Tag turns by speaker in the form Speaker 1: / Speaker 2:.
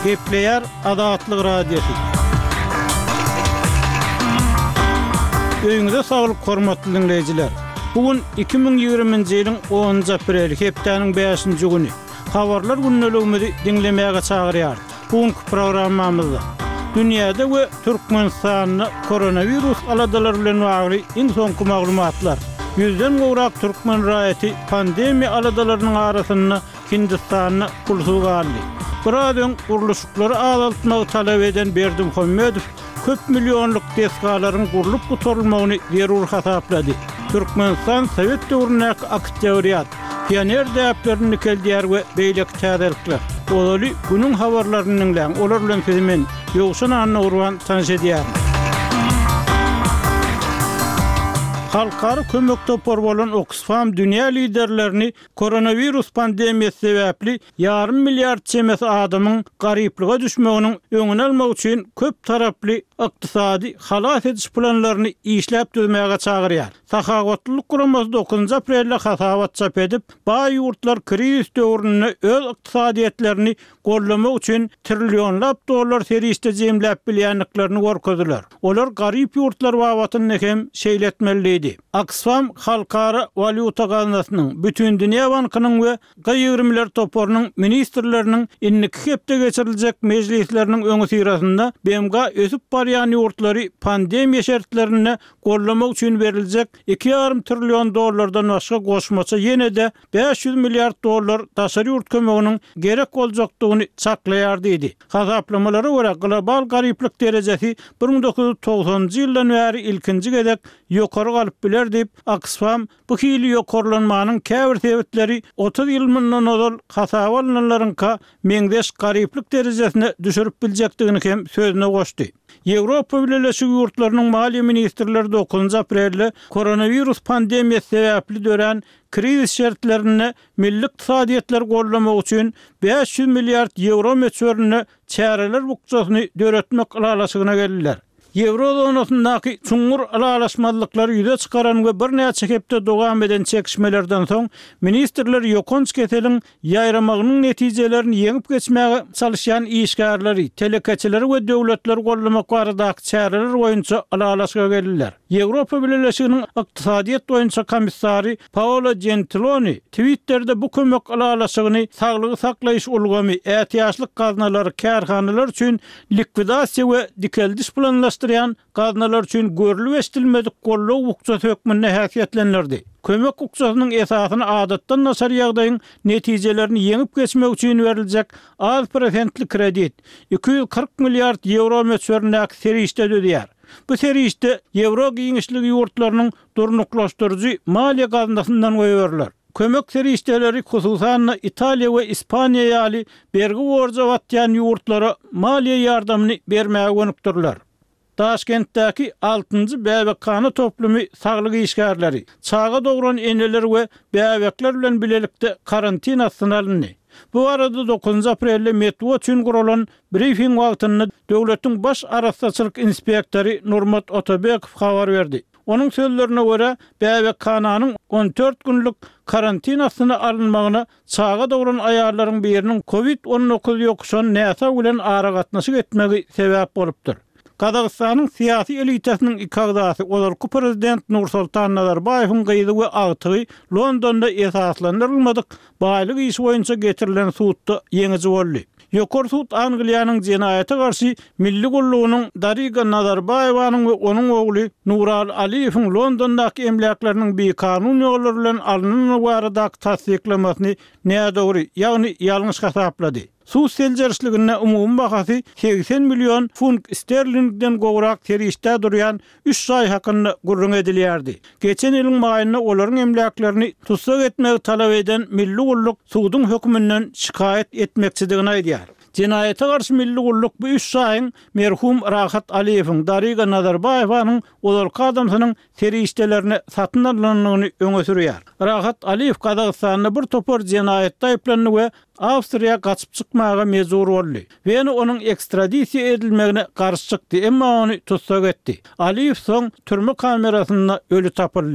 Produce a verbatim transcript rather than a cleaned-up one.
Speaker 1: Gepleyer Adatlyk Radiosu. Öýüňize saglyk hormatly dinleýijiler. Bugün iki bin ýygrimiňji ýylyň onunjy aprel hepdeniň beşinji güni. Habarlar günneligimizi dinlemäge çagyrýar. Bugünkü programmamyzda dünýäde we Türkmenistanyň koronavirus aladalary bilen bagly iň soňky maglumatlar. Yüzden gowrak Türkmen raýaty pandemiýa aladalarynyň arasynda Hindistanyny pulsuga aldy. Buradan guruluşyklary azaltmagy talap eden Berdimuhammedow köp milyonluk deskalaryň gurulyp gutarylmagyny zerur hasaplady. Türkmenistan Sowet döwründäki aktiwriýat, pioner däplerini keldiýär we beýleki täzelikler. Olaly günüň habarlaryny dinleň, olar bilen filmen ýogşan anna urwan tanış edýär. Halkara kömek topar bolan Oxfam dünýä liderlerini koronavirus pandemiýasy sebäpli yarım milyard çemes adamyň garyplyga düşmeginiň öňüni almak üçin köp taraply ykdysady halas ediş planlaryny işläp düzmäge çagyrýar. Sahawatlylyk guramasy dokuzunjy aprelde hasabat çap edip, baý ýurtlar kriz döwründe öz ykdysadyetlerini gollamak üçin trillionlap dollar serişde jemläp bilýänliklaryny gorkadylar. Olar garyp ýurtlar babatyny hem şeýletmeliydi. Oxfam Halkara Valyuta Gazinasynyň, Bütün Dünýä Bankynyň we gaýrymler toparynyň ministrleriniň inniki hepde geçiriljek mejlisleriniň öňü syrasynda B M G ösüp barýan ýurtlary pandemiýa şertlerini gollamak üçin beriljek iki ýarym trillion dollardan başga goşmaça ýene de beş yüz milyard dollar daşary ýurt kömeginiň gerek boljakdygyny çaklaýar diýdi. Hasaplamalara görä global garyplyk derejesi bir ming dokuz yüz togsanjy ýyldan bäri ilkinji gedek ýokary galyp biler diýip Oxfam bu hili ýokarlanmanyň käbir sebäpleri otuz ýyl mundan ozal hasabalanlaryňka meňdeş garyplyk derejesine düşürüp biljekdigini hem sözüne goşdy. Ýewropa Birleşik Ýurtlarynyň maliýe ministrleri dokuzunjy aprelde koronavirus pandemiýasy sebäpli dören kriz şertlerini milli ykdysadyetler gollamak üçin beş yüz milyard euro meçörüne çäreler bukçasyny döretmek alalaşygyna geldiler. Ýewrodonasyndaky çuňur alalaşmalyklary ýüze çykaran we bir näçe hepde dowam eden çekişmelerden soň ministrler ýokunç keseliň ýaýramagynyň netijelerini ýeňip geçmäge çalışýan işgärleri, telekeçileri we döwletler gollamak baradaky çäreler boýunça alalaşyga geldiler. Ýewropa Birleşiginiň ykdysadyet boýunça komissary Paolo Gentiloni Twitter'de bu kömek alalaşygyny saglygy saklaýyş ulgamy, ätiýaşlyk gaznalary, kärhanalar üçin likvidasiýa we dikeldiş planlaşdyrýan gaznalar üçin görülip eşdilmedik gollaw hukukçy hökmüne häsiýetlendirdi. Kömek hukukçysynyň esasyny adatdan nasar ýagdaýyň netijelerini ýeňip geçmek üçin beriljek az prosentli kredit iki yüz kırk milyard euro meçöründäki serişde ödýär. Bu serişde Ýewro giňişligi ýurtlarynyň durnuklaşdyrjy maliýe gaznasyndan goýberler. Kömek serişdeleri hususan Italiýa we Ispaniýa ýaly bergi borja batýan ýurtlara maliýe ýardamyny bermäge gönükdirler. Taşkentdäki altıncı bäbekkhana toplumy saglyk işgärleri, çağa dogran eneler we bäbekler bilen bilelikde karantina synalany. Bu arada dokuzunjy aprelde metro üçin guralan briefing wagtynda döwletiň baş araççylyk inspektory Nurmat Otabekov habar berdi. Onun sözlerine göre bäbekhananyň on dört günlük karantinasyna alınmagyna çağa dogran aýarlaryň biriniň covid on dokuz ýokuşan näsa bilen ara gatnaşyk etmegi sebäp bolupdyr. Kazakstanyň syýasy elitasynyň iki agdasy olarky prezident Nursultan Nazarbayewiň gyýdy we agtygy Londonda esaslandyrylmadyk baýlyk iş boýunça getirilen suwtda ýeňiji boldy. Ýokary suwt Angliýanyň jenaýata garşy milli gullugynyň Dariga Nazarbayewiň we onuň ogly Nural Aliýewiň Londondaky emläkleriniň bir kanun ýolları bilen alnyny baradaky tasdiklamasyny nädogry, ýagny ýalňyş hasaplady. Suw seljerçligine umumy bahasy seksen milyon funt sterlingden gowrak terişde durýan üç şaý hakynda gurrun edilýärdi. Geçen ýylyň maýyna olaryň emläklerini tutsak etmegi talap eden milli gulluk suwdyň hökmünden şikayet etmekçidigini aýdýar. Cinayete karşı milli gulluk bu üç şaýyň merhum Rahat Aliýewiň Dariga Nazarbayewiň olarky adamsynyň terişdelerini satyn alanyny öňe sürýär. Rahat Aliýew Kazakstanyň bir topar cinayetde aýplandy we Awstriýa gaçyp çykmaga mejbur boldy. We onuň ekstradisiýa edilmegine garşy çykdy, emma ony tutsak etdi. Aliýew soň türme kamerasyna ölü tapyldy.